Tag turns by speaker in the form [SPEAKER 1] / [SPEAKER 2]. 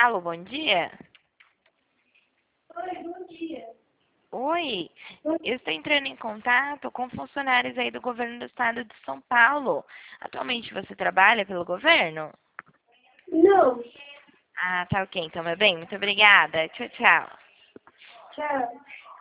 [SPEAKER 1] Alô, bom dia.
[SPEAKER 2] Oi, bom dia.
[SPEAKER 1] Oi, eu estou entrando em contato com funcionários aí do governo do estado de São Paulo. Atualmente você trabalha pelo governo?
[SPEAKER 2] Não,
[SPEAKER 1] Ah, tá ok, então, meu bem. Muito obrigada. Tchau, tchau.
[SPEAKER 2] tchau.